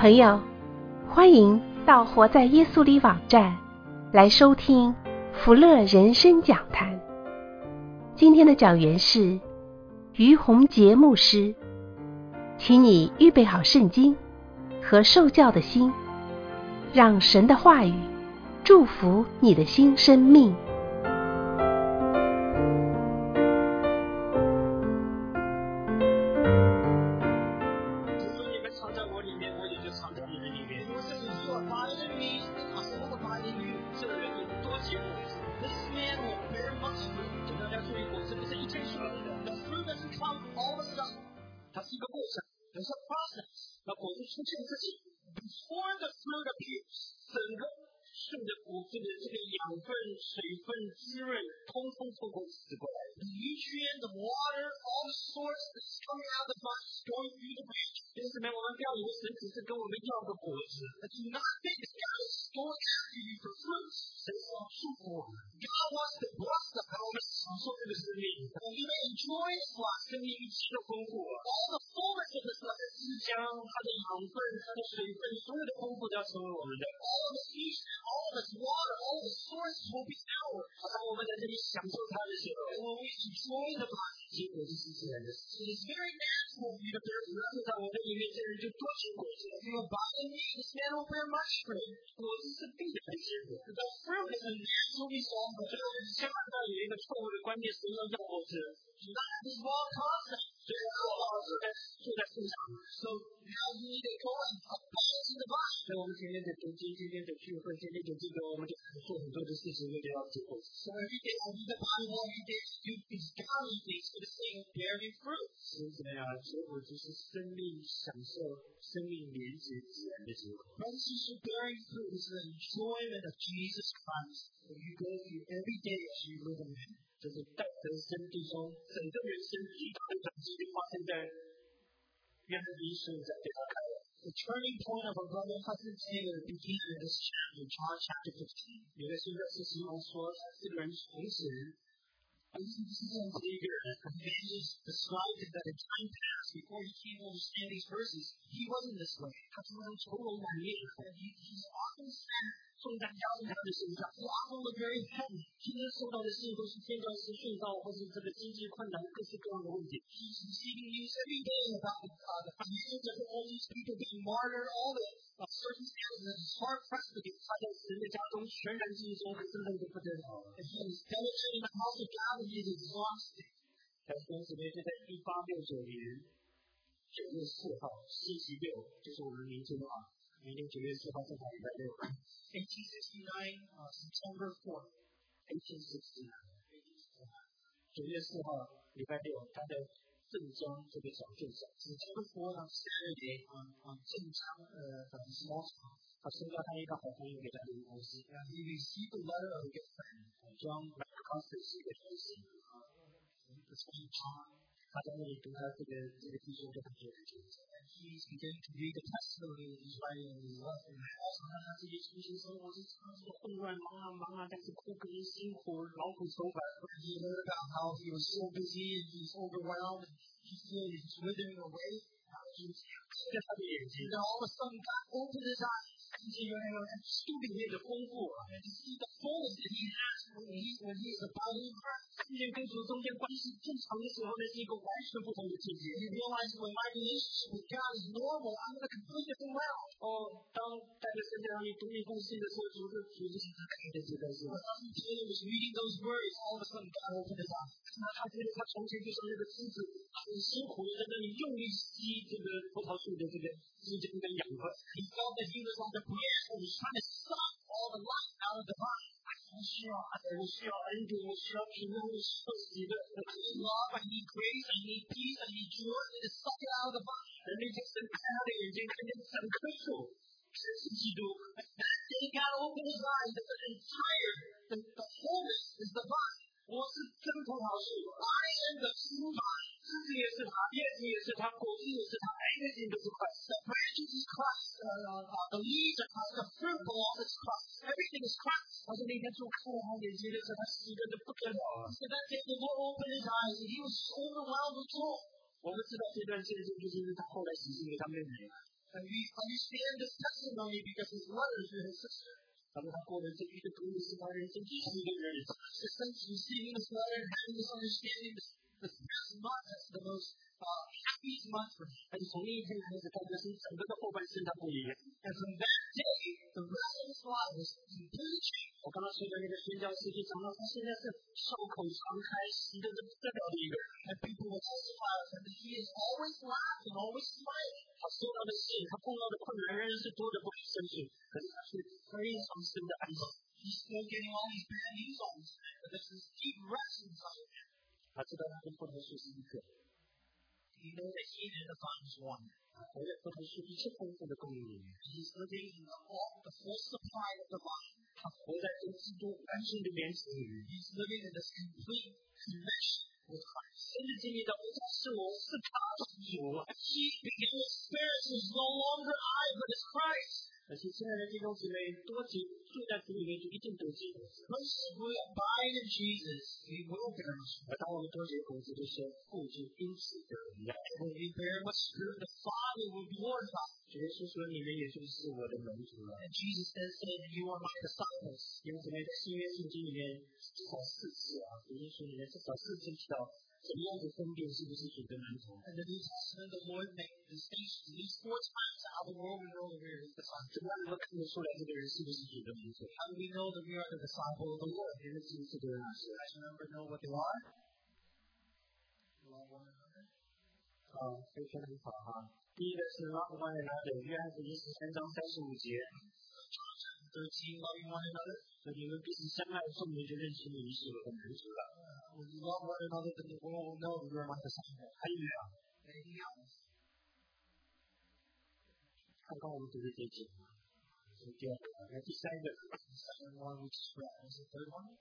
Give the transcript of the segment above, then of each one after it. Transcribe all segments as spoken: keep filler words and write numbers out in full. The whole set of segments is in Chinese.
朋友，欢迎到活在耶稣里网站来收听福乐人生讲坛。今天的讲员是于洪杰牧师，请你预备好圣经和受教的心，让神的话语祝福你的新生命。 The turning point of our brother 发生在这个 beginning of this chapter, John chapter fifteen. 有的是是形容说这个人从此而是这样的一个人 evangelist described it that a time passed before he came to understand these verses. He wasn't this way. 他常常愁容满面 he, he's often sad. 重担压在他的身上 he often looked very heavy. 今天受到的事都是天降时殉道或是这个经济困难各式各样的问题 He's receiving news every day about the, uh, the financial difficulties, people being martyred, all the uh, circumstances that his heart pressed to be 他在神的家中全然记忆中可是累得不得了 And he was diligent in the house of God and he is exhausted. 在同时呢就在一八六九年九月四号星期六就是我们明天啊明天九月四号正好礼拜六eighteen sixty-nine uh, September fourth eighteen sixty-nine九月四号礼拜六他的正装这个小镇上 September fourth on Saturday on, on 正装呃的 small town 他收到他一个好朋友给他的公司 and he received a letter of a good friend John McCusker 是一个同事 his friend John他在那里读他这个这个弟兄对他做的见证 and he's beginning to read the testimony of his writing of his love and also 他自己重新生活是常常混乱忙啊忙啊但是苦更辛苦劳苦愁烦 he heard about how he was so busy and he's overwhelmed and he feels he's withering away 他看着他的眼睛 and all of a sudden God opened his eyes 看见原来有书里面的丰富 and to see the fullness that he has when he, when he is abiding in Christ 看见跟主中间关系正常的时候那是一个完全不同的境界 You realize when my relationship with God is normal I'm in a completely different realm 哦当在这世界上你读一封信的时候主是主就是他看见这个事 When Peter was reading those words all of a sudden God opened his eyes 他觉得他从前就像那个枝子很辛苦的在那里用力吸这个葡萄树的这个枝根跟养分 He felt that he was on the branch and was trying to suck all the life out of the vine 我需要爱我需要恩典我需要平安我需要喜乐 I need love I need grace I need peace I need joy I need to suck it out of the vine 人类就是开他的眼睛看见整棵树这是基督 And that day God opened his eyes that the entire the, the wholeness is the vine 我是真葡萄树 I am the true vine 枝子也是他叶子也是他果子也是他 everything 都是 Christ The branches is Christ uh, uh, the leaves are Christ The fruit belongs to Christ Everything is Christ 而且那天主看了他眼睛的时候他喜乐的不得了 So that day the Lord opened his eyes and he was overwhelmed with joy 我们知道这段见证就是因为他后来喜信给他妹妹 And we understand this testimony because his mother is his sister. 他说他过了这一个多月是他人生第一个日子。 Since receiving this letter and having this understanding, this, this past month is the most uh, happiest month for him. 但是从那一天开始，他就是整个的后半生他不一样。 And from that day, the rest of his life was completely changed. 我刚刚说的那个宣教士就讲到，他现在是笑口常开、喜得不得了的一个人。 And people will testify of him that he is always laughing, always smiling. 他收到的信，他碰到的困难仍然是多的不可胜数，可是他是非常深的安静。 He's still getting all these bad news all the time, but there's this deep rest inside of him. 他知道他跟葡萄树是一个。 He knows that he and the vine is one. 他活在葡萄树一切丰富的供应里面。 He's living in the, all, the full supply of the vine. 他活在跟基督完全的连结里面。 He's living in this complete connection with Christ. 甚至经历到不再是我，是他的主。 He began to experience is no longer I, but it's Christ. 而且亲爱的弟兄姊妹，多结住在主里面就一定得结果子。 Once we abide in Jesus, we will bear much fruit. 而当我们多结果子的时候，父就因此得荣耀。 When we bear much fruit, the Father will be glorified. 主耶稣说：“你们也就是我的门徒了。” And Jesus then said, "You are my disciples." 弟兄姊妹，在新约圣经里面至少四次啊，主耶稣里面至少四次提到怎么样子分辨是不是主的门徒。 In the New Testament, the Lord made distinctions at least four times how the world will know that we are His disciples. 怎么样能够看得出来这个人是不是主的门徒？ How do we know that we are the disciple of the Lord? 你们知不知道是？ I remember know what they are. Love one another. 啊，非常很好哈。第一个是拉不关人拿的约翰福音十三章三十五节。 thirteen, loving one another. 所以你们彼此相爱，众人就认识你是我的门徒了。 When you love one another, then the world will know that you are my disciples. 还有没有？ Anything else? 刚刚我们读的这节，是第二个，那第三个。 The second one we just read was the third one.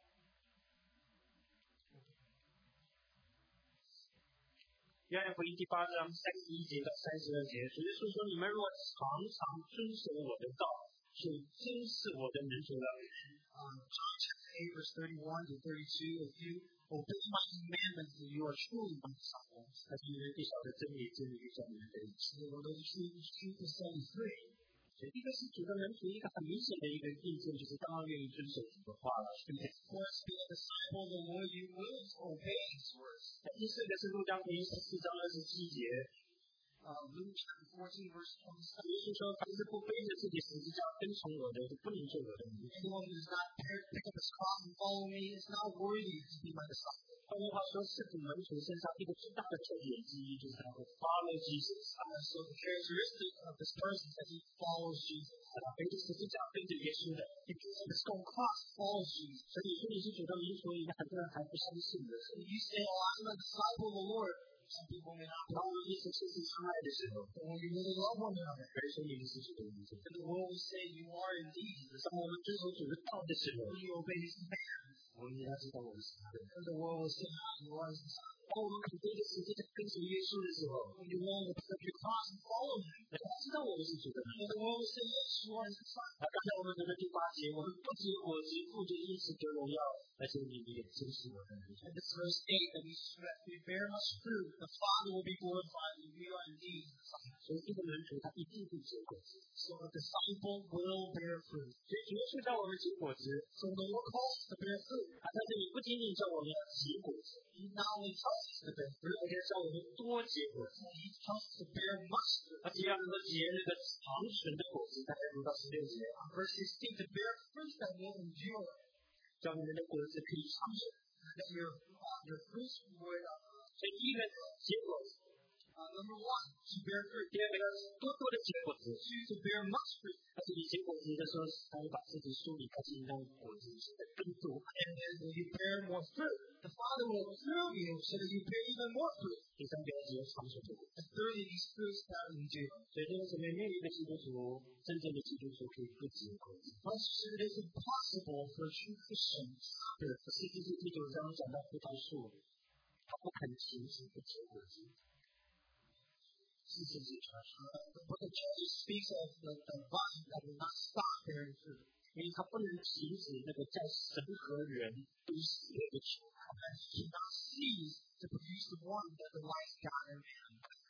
约翰福音第八章三十一节到三十二节，主耶稣说：“你们若常常遵守我的道，就真是我的门徒了。” Um, John chapter eight, verse thirty-one to thirty-two. If you obey my commandments, then you are truly my disciples. 他是因为最小的真理，真理就叫你们得以吃。 The word of the truth is truth to set you free. 所以一个是主的门徒，一个很明显的一个印证，就是当然愿意遵守主的话了。 Of course, being a disciple of the Lord, you will obey His words. 第四个是路加福音十四章二十七节， Uh, Luke chapter fourteen, verse twenty-seven. 耶稣说：“凡是不背着自己十字架跟从我的，就不能做我的门徒。” Anyone who does not pick up his cross and follow me is not worthy to be my disciple. 换句话说，是主门徒身上一个最大的特点之一，就是他会 follow Jesus。 Uh, so the characteristic of this person is that he follows Jesus. 啊，背着十字架跟着耶稣的。 He picks up his own cross, follows Jesus. 所以说你是主的门徒，应该很多人还不相信的。 If you say, "Oh, I'm a disciple of the Lord," some people may not. 当我们一直亲自相爱的时候， But when you really love one another, 可以说你们是主的门徒。 then the world will say you are indeed the 当我们遵守主的道的时候， when you obey His commandments. 我们应该知道我们是他的。 And the world will say you are His disciple. 当我们肯背着十字架跟随耶稣的时候， When you want to pick up your cross and follow Him, 大家知道我们是主的门徒。 and the world will say yes, you are His disciple. 啊，刚才我们读的第八节，我们不结果子，父就因此得荣耀，而且你们也真是我的门徒。 And this verse eight that we that we bear much fruit, the Father will be glorified, and we are indeed His disciples. 所以这个门徒他一定会结果子。 So a disciple will bear fruit. 所以主耶稣叫我们结果子， So the Lord calls us to bear fruit. 啊，但是你不仅仅叫我们要结果子， He not only tells us to bear fruit, 而且叫我们多结果子， He tells us to bear much fruit. 而且要能够结那个长存的果子。大家读到十六节， Verse sixteen, to bear fruit that will endure, 叫你们的果子可以长久。 that your uh, your fruits would. Uh, 所以第一个结果子， uh, number one, to bear fruit. 第二个多多的结果子。 Two, to bear much fruit. 而且你结果子的时候，他会把自己梳理干净，让果子的更多。 And then when you bear more fruit, the Father will fill you so that you bear even more fruit. 第三个只有长久的果子。 And thirdly, these fruits that endure. 所以这个是没有一个基督徒，真正的基督徒可以不结果子。 Thus, it is impossible for true Christians. 对，十七世纪第九章讲到葡萄树，它不肯停止不结果子。四世纪传说， The book of Judges speaks of the, the vine that will not stop bearing fruit. 因为它不能停止那个在神和人都喜悦的球。 And he cannot cease to produce the one that delights God and man. 在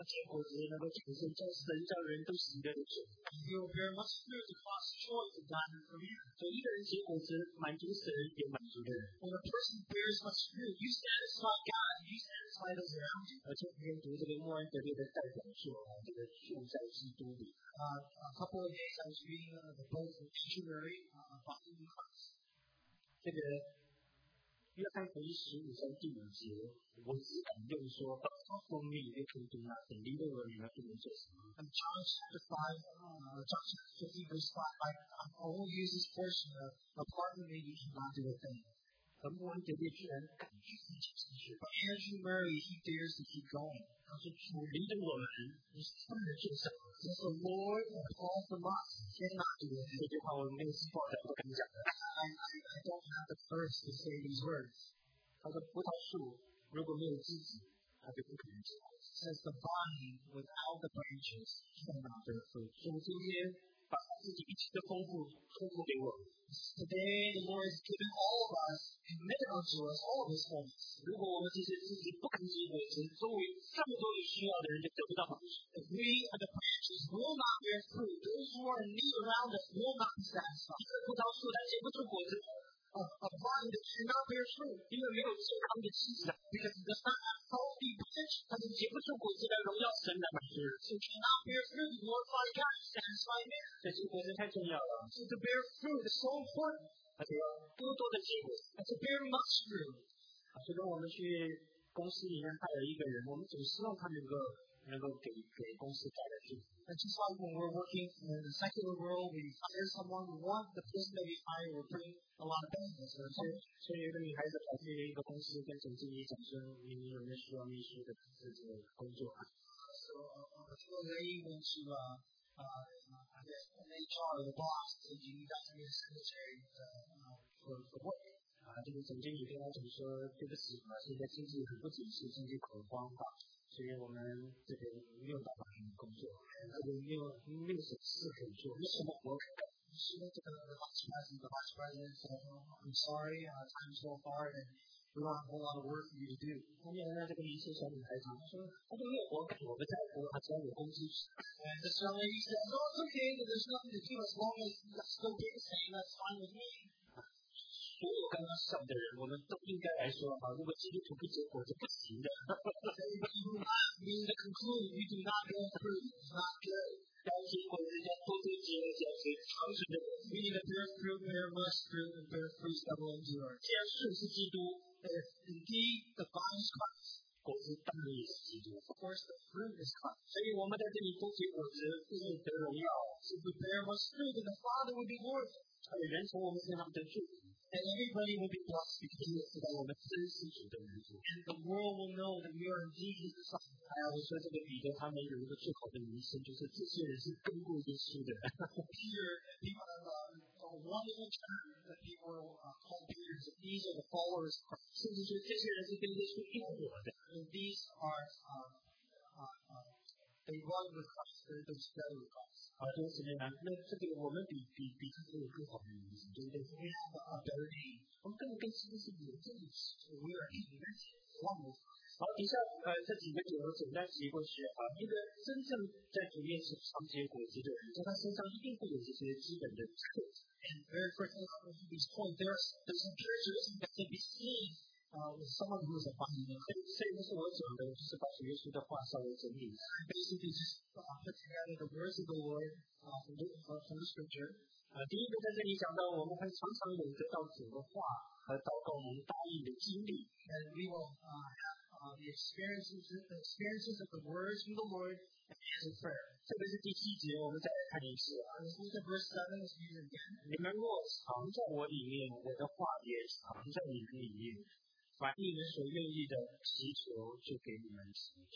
结果子能够产生叫神叫人都喜乐的果。 You will bear much fruit to cause joy to God and for man. 所以一个人结果子满足神也满足人。 When a person bears much fruit, you satisfy God, you satisfy those around you. 而且今天读这个莫安德烈的代表作啊，这个住在基督里。 Uh, a couple of days I was reading uh, the book of Missionary uh, Abiding in Christ. 这个约翰福音十五章第五节，我只敢用说，把蜂蜜也可以读那等离了我，你们不能做什么。 And John chapter five, uh, John chapter fifteen, verse five, I, I won't use this portion of apart from me, you cannot do a thing. 而莫安德烈居然敢继续进去， But Andrew Murray, he dares to keep going. 他说主离了我们，你是他们的救赎。 Since the Lord has called from us, cannot do a 这 thing. 句话我没有报道不敢讲的。 I, I, I don't have the thirst to say these words. 他说葡萄树如果没有枝子，它就不可能结果。 Says the vine without the branches cannot bear fruit. 主今天把自己一切的丰富丰富给我们。 Today, the Lord has given all of us, committed unto us all of His fullness. 如果我们这些自己不肯结果子，周围这么多有需要的人就得不到好处。 If we are the branches will not bear fruit, those who are in need around us will not be satisfied. 一个葡萄树它结不出果子， A, a vine that cannot bear fruit 因为没有健康的枝子， because it does not have healthy branch, 它就结不出果子来荣耀神来满足人。 so it cannot bear fruit to glorify God and satisfy man. 这结果子太重要了， So to bear fruit is so important, 而且要多多的结果。 and to bear much fruit. 啊，所以当我们去公司里面带了一个人，我们总希望他能够能够给给公司带来祝福。 And just like when we're working in the secular world, we hire someone, we want the person that we hire will bring a lot of benefits. 所以所以有一个女孩子跑去一个公司跟总经理讲说，你们有没有需要秘书的这个工作啊？ So a, a particular lady went to, uh, uh, I guess, an H R, the boss, said you need to be a secretary uh, for, for work. 啊，这个总经理跟他讲说，对不起啊，现在经济很不景气，经济恐慌吧，所以我们这个没有办法给你工作，这个没有没有什么事可以做，没有什么活可干。 She went to the, the vice president. The vice president said, oh, I'm sorry, uh, time's so hard, and we don't have a whole lot of work for you to do. 后面呢，这个年轻小女孩子她说，她就没有活干，我不在乎，她只要有工资。 And this young lady said, no, it's okay, there's nothing to do as long as you still pay the same, that's fine with me. 所有刚刚上的人，我们都应该来说啊，如果基督徒不结果是不行的。 Everybody who laughs means to conclude you do not bear fruit, it's not good. 要结果人家多多结了，结结长存的果。 We need to bear fruit, bear much fruit, and bear fruits that will endure. 既然树是基督， If indeed the vine is Christ, 果子当然也是基督。 of course the fruit is Christ. 所以我们在这里多结果子，父是得荣耀， So if we bear much fruit, then the Father will be glorified. 还有人从我们身上得祝福， And everybody will be blessed 因 because 为知道我们真是主的门徒。 and the world will know that we are indeed His disciples. 还有说这个彼得他们有一个最好的名声，就是这些人是跟过耶稣的。 Peter, people, uh, a wonderful term that people uh, call Peter, that these are the followers of Christ. 甚至说这些人是跟耶稣一伙的。 And these are, uh, uh, uh, they run with Christ, they're, they're together with Christ. 好，弟兄姊妹们，那这个我们比比比他们有更好的名声，对不对？ We have a better name. 我们根本跟基督是有这里。 We are connected, one with Christ. 好，底下呃这几个点我简单提过去啊。一个真正在主面前常结果子的人，在他身上一定会有这些基本的特质。 And very quickly, on these points, there's, there's some characteristics that can be seen uh, with someone who is a finding. 所以这不是我讲的，就是把主耶稣的话稍微整理。 Basically, just uh, put together the words of the Lord uh, from, the, uh, from the Scripture. 啊，第一个在这里讲到，我们会常常有得到主的话和祷告蒙答应的经历。 And we will uh, have uh, the experiences, the experiences of the words from the Lord and answered prayer. 这个是第七节，我们再来看一次啊。 Uh, let's look at verse seven. Let's read it again. 你们若藏在我里面，我的话也藏在你们里面。凡你们所愿意的，祈求就给你们成就。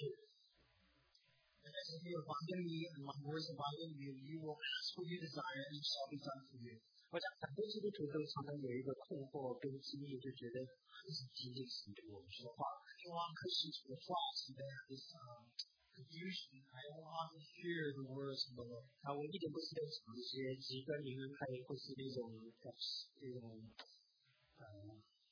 And as if you abide in me and my words abide in you, you will ask what you desire and it shall be done for you. 我想很多基督徒都常常有一个困惑跟经历，就觉得这是仅仅是对我们说话。 I don't want Christians to reflect that this um, confusion. I don't want to hear the words of the Lord. 啊，我一点不是在讲一些极端灵恩派或是那种呃这种呃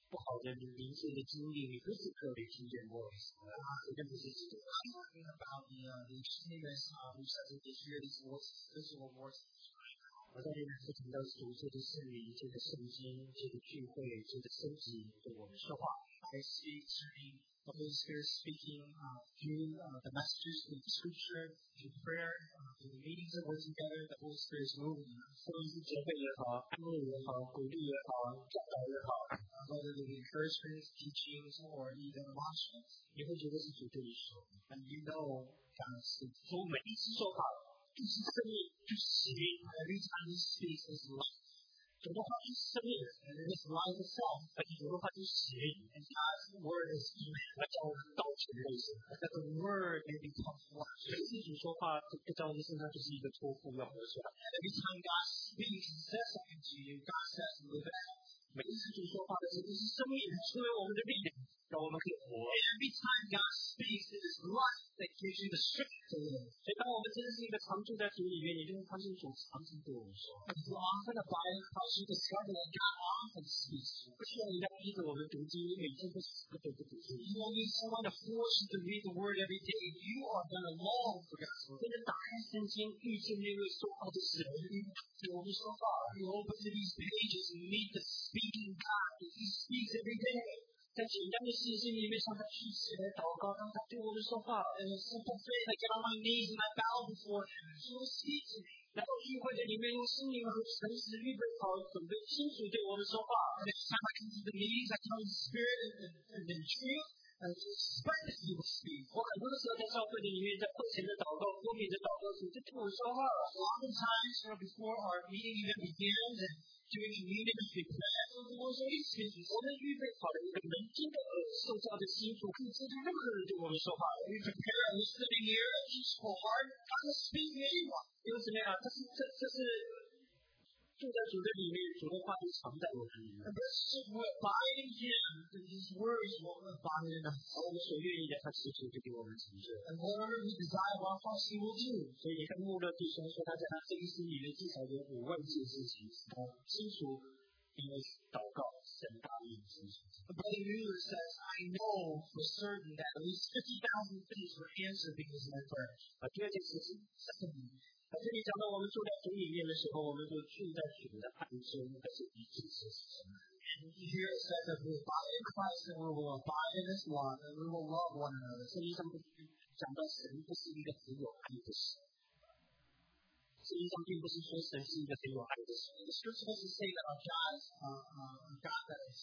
不好的灵性的经历，你不是特别听见 voice， 这个不是基督。 Talking about the uh, the experience uh, who says that they hear these voices, visible voices. 我在这里是谈到主这个圣灵、这个圣经、这个聚会、这个升级对我们说话。 I see turning the Holy Spirit speaking uh, through uh, the messages, through the scripture, through prayer, uh, through the meetings that we're together. The Holy Spirit is moving. 无论是结会也好，安慰也好，鼓励也好，教导也好， whether they be encouragements, teachings, or even admonishments. 你会觉得是主对你说， And you know God speaks. 主每一次说话就是生命，就是喜悦。 Every time He speaks, is life. 主的话就是生命， And it is life itself. 而且主的话就是喜悦。 And God's word is human. 而且我们刀拳类似， That the word may become flesh. 每次主说话，这在我们身上就是一个托付要活出来。 And every time God speaks and says something to you, God says, live it out. 每一次主说话的时候，就是生命成为我们的力量，让我们可以活。 And every time God speaks, it is life that gives you the strength to live. 所以，当我们真的是一个常住在主里面，你就会发现主常常对我们说。 If you often abide in Christ, you discover that God often speaks to you. 不需要人家逼着我们读经，每天都不得不读经。 You don't need someone to force you to read the word every day. You are going to long for God's word. 真的打开圣经，遇见那位说话的神。 You open so far. You open to these pages and meet the speaking God. He speaks every day. 在简单的事情里面，向他去起来祷告，让他对我们说话。 In a simple faith, I get on my knees and I bow before Him. He will speak to me. 来到聚会的里面，用心灵和诚实预备好，准备清楚对我们说话。 And every time I come to the meetings, I come in spirit and, and, and in truth. And to expect that He will speak. 我很多的时候在教会的里面，在会前的祷告、过敏的祷告时，就对我说话了。 Oftentimes, you know, before our meeting even begins and during the meeting, we pray. The Lord already speaks. 我们预备好了一个能听的耳，受教的心，主可以接住任何人对我们说话。 We prepare a listening ear, a peaceful heart. God will speak to anyone. 因为什么呀？这是这这是住在主的里面，主的话就藏在我们里面。 And this is what abide in Him, and His words will abide in us. 而我们所愿意的，他其实就给我们成就。 And whatever we desire of our hearts, He will do. 所以你看穆勒弟兄说，他在他这一生里面至少有五万件事情，他清楚因为祷告神答应清楚。 But Brother Mueller says, I know for certain that at least fifty thousand things were answered because of my prayer. 啊，第二件事情， Secondly, 在这里讲到我们住在主里面的时候，我们就住在主的暗中，但是彼此是什么？ and here it says that we abide in Christ and we will abide in His love and we will love one another. 圣经上不讲到神不是一个很有爱的神，圣经上并不是说神是一个很有爱的神。 The scripture doesn't say that our God is uh, uh, a God that is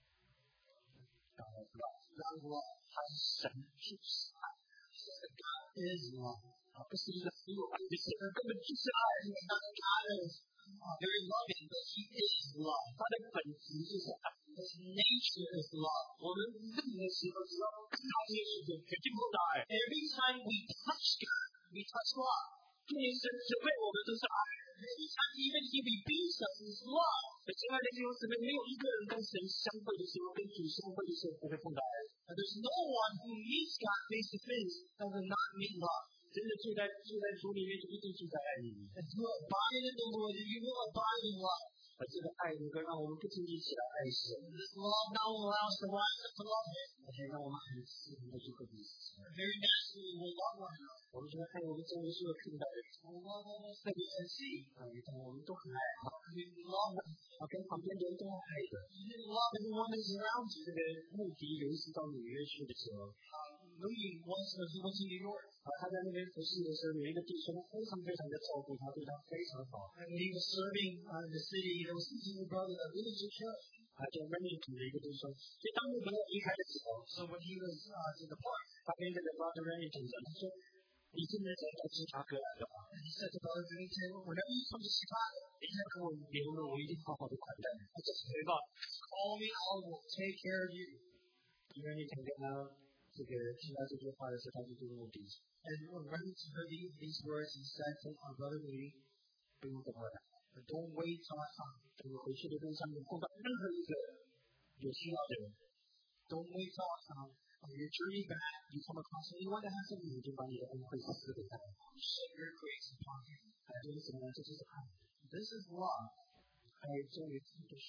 God of love， God of love. 他是神就是爱， It says that God is love. 啊，不是一个很有爱的神，根本就是爱。 It's not that God is uh, very loving, but He is love. 他的本质就是爱。 His nature is love. 我们任何时候只要看到耶稣，就决定不到爱。 Every time we touch God, we touch love. 就连神只为我们都是爱。 Every time even He rebukes us is love. 亲爱的弟兄姊妹，没有一个人跟神相会的时候，跟主相会的时候不会碰到爱。 And there's no one who meets God face to face that will not meet love. 真的住在住在主里面，就一定住在爱里面。 And you abide in the Lord, and you will abide in love. 而这个爱能够让我们不仅仅起来爱神， This love now allows us to rise up to love Him. 而且让我们很自然的去和彼此。 Very naturally, we will love one another. 我们觉得爱我们周围所有看到的人， We love almost that we can see. 啊，但我们都很爱他， We love them. 啊，跟旁边的人都爱的。 You love everyone that is around you. 这个穆迪有一次到纽约去的时候， Uh, Louis once uh, he went to New York, 啊，他在那边服侍的时候，有一个弟兄非常非常的照顾他，对他非常好。 and when he was serving uh, in the city, there was a senior brother that really took care of him. 啊，叫 Remington 的一个弟兄。所以当我们离开的时候， So when he was uh, to depart, 他跟这个 Brother Remington 讲，他说：“你现在只要到芝加哥来的话， and he said to Brother Bennington, whenever you come to Chicago, 你再跟我联络，我一定好好的款待你。”他就回报， call me, I will take care of you. 因为你跟他这个听到这句话的时候，他就对目的， And when Remington heard these, these words, he said to our brother Louis, 不用等我来。 but don't wait till I come. 等我回去的路上，你碰到任何一个有需要的人， Don't wait till I come. On your journey back, you come across anyone that has a 你 need, 就把你的恩惠赐给他。 share your grace upon him. 哎，这是什么呢？这就是爱。 This is love. 爱终于自己的需要。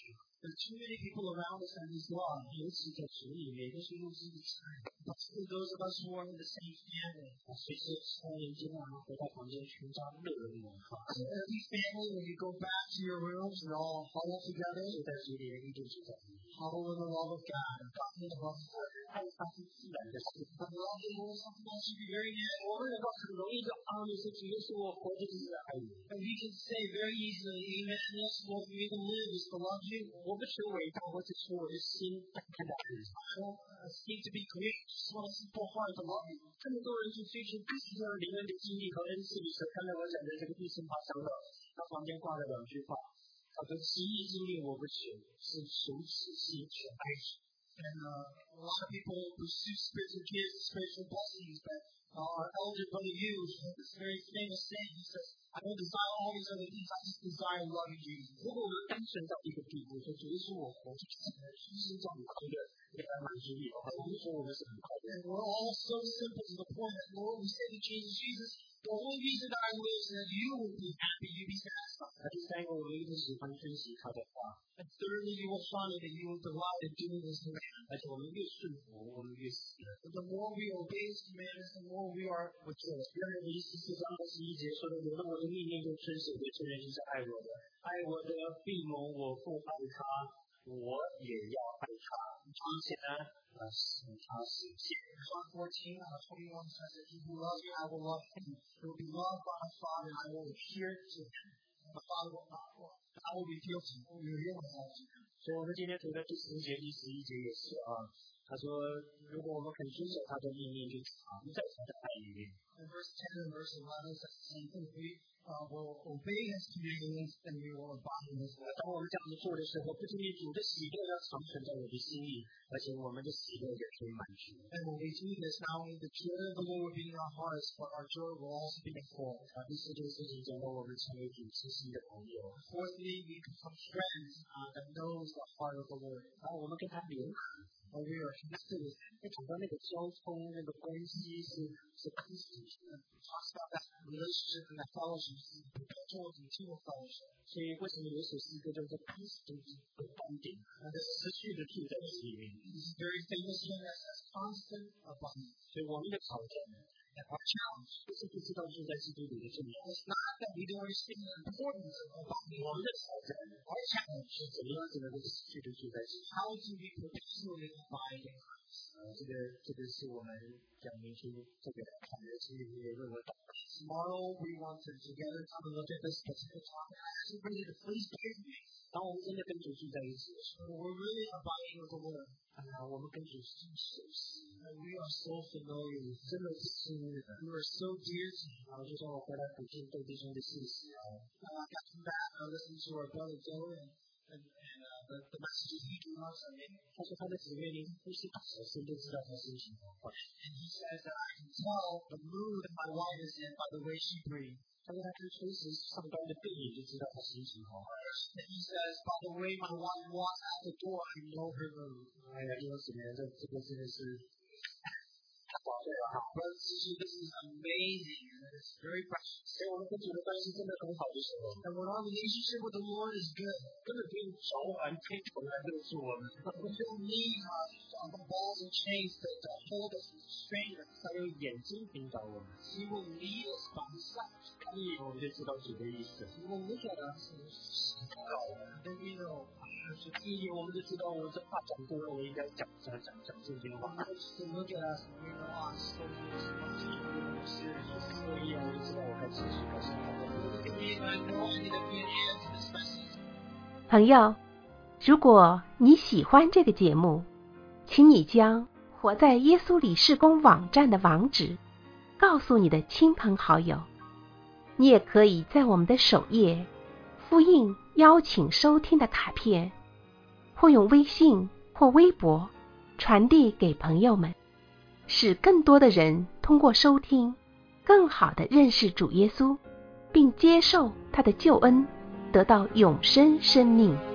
There are too many people around us in this world. 尤其在主里，每个是牧师的差， Especially those of us who are in the same family. 随时从人间啊回到房间寻找乐人文化。 So every family, when you go back to your rooms, you're all huddled together. 就在主里的一定是在 Huddled in the love of God. God in the love of God. 爱发是自然的事。 The love of the Lord is something that should be very natural. 我们能够很容易就啊，你是主耶稣，我活着就是爱你。 And we can say very easily, Amen. Yes, Lord, we can live is to love you. 我不求伟大，我只求我的心单单的爱你。 I don't uh, seek to be great, just want a simple heart to love you. 这么多人去追求自己的灵恩的经历和恩赐的时候，看到我讲的这个第三趴讲到，他旁边挂了两句话，他说奇异经历我不求，是求此心全爱主。 And uh, a lot of people pursue spiritual gifts, spiritual blessings, but uh, our elder brother Hughes has this very famous saying. He says, I don't desire all these other things, I just desire loving Jesus. 如果我们单纯到一个地步，说主耶稣我活着就是为了心叫你快乐，也来满足你的话，我们说我们是很快乐。 And we're all so simple to the point that, Lord, we say to Jesus, Jesus, the only reason that I live is that you will be happy, you be satisfied. 那第三个，我们一定喜欢珍惜他的话， And thirdly, you will find that you will delight in doing His command. 而且我们越顺服，我们越喜乐。 And the more we obey His commandments, the more we are mature. 约翰一书四章二十一节说的：“有了我的命令就遵守的，这人就是爱我的。爱我的必蒙我父爱他，我也要爱他，并且呢，呃，使他实现。” John fourteen, uh, twenty-one says that he who loves me, I will love him. He will be loved by my Father, and I will appear to him. My Father will not love. I will reveal to him. We reveal myself to him. 所以我们今天读的第十节、第十一节也是啊。他说：“如果我们肯遵守他的命令，就藏在他的爱里面。” And verse ten and verse eleven says the same thing. We uh, will obey His commandments, and we will abide in His love. 当我们这样子做的时候，不仅仅主的喜乐要长存在我的心里，而且我们的喜乐也可以满足。 And when we do this, not only the joy of the Lord will be in our hearts, but our joy will also be in full. 啊，第四件事情讲到我们成为主知心的朋友， Fourthly, we become friends uh, that knows the heart of the Lord. 然后我们跟他联合。 And we are connected with Him. 那讲到那个交通，那个关系是是彼此的。 Talks about that relationship and that fellowship, perpetual continual fellowship. 所以为什么有首诗歌叫做“彼此的端点”，它是持续的住在其里面。 This is very famous hymn that says constant abundance. 所以我们的挑战呢， And our challenge 不是不知道住在基督里的重要， is not that we don't understand the importance of abundance. 我们的挑战 Our challenge 是怎么样子能够持续的住在基督。 how do we perpetually abide in Christ? 呃，这个这个是我们讲明出这个产业经历的论文导。 Tomorrow we want to together come and look at this specific topic. I ask everybody to please pray for me. 当我们真的跟主住在一起的时 So we're really abiding with the Lord. 候，啊，我们跟主是这么熟悉， And we are so familiar with 真的是亲密的。 You are so dear to me. 然后就像我回来补听窦弟兄的信息啊， Uh, I got come back, I listened to our brother Dylan and, and, and uh, the, the messages he gave us. I mean, 他说他的姊妹连呼吸打手声都知道他心情好坏。 and he says that I can tell the mood that my wife is in by the way she breathes. 他说他看随时上班的背影就知道他心情好坏。 And he says, by the way my wife walks out the door, I know her mood. 哎呀，弟兄姊妹，这这个真的是太宝贵了哈！ Brothers and sisters, this is amazing and it's very precious. 所以我们跟主的关系真的很好的时候， And when our relationship with the Lord is good, 根本不用召唤推头来勒住我们。 we don't need uh, the balls and chains to, to hold us and restrain us. 他用眼睛引导我们， He will lead us by His sight. 看一眼我们就知道主的意思。 He will look at us and then we know. 第一眼我们就知道我这话讲多了，我应该讲讲讲讲正经话。 To look at us and we know our souls are serious. 所以我就知道我该继续该生活。 Look at me and I know I need to be an answer to this message. 朋友，如果你喜欢这个节目，请你将活在耶稣里事工网站的网址告诉你的亲朋好友。你也可以在我们的首页复印邀请收听的卡片，或用微信或微博传递给朋友们，使更多的人通过收听更好地认识主耶稣，并接受他的救恩，得到永生生命。